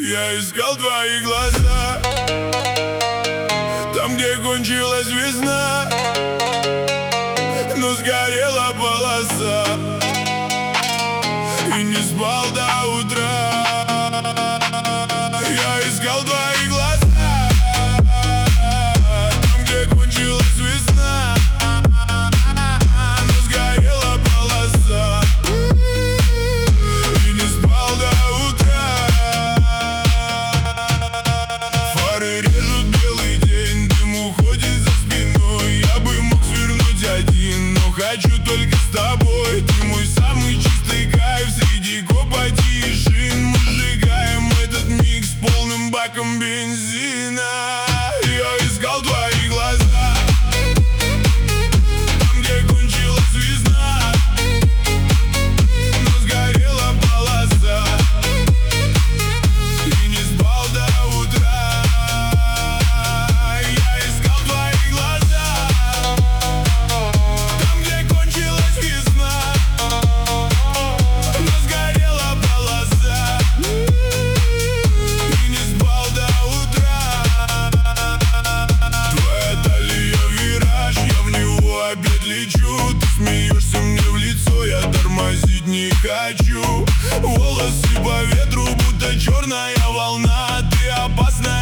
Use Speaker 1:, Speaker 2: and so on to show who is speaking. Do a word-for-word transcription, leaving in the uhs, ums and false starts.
Speaker 1: Я искал твои глаза там, где кончилась весна, но сгорела полоса, и не спал до утра. Я искал твои глаза там, где кончилась весна, но сгорела полоса, и не спал до утра. Фары режут белый день, дым уходит за спиной. Я бы мог свернуть один, но хочу только с тобой. Ты мой самый чистый кайф среди копоти и шин. Мы сжигаем этот миг с полным баком бензина. Я искал твои глаза там, где кончилась весна, но сгорела полоса, и не спал до утра. Я искал твои глаза там, где кончилась весна, но сгорела полоса, и не спал до утра. Твоя талия вираж, я в него опять лечу. Ты смеешься мне в лицо, я тормозить не хочу. Волосы по ветру, будто черная волна. Ты опасная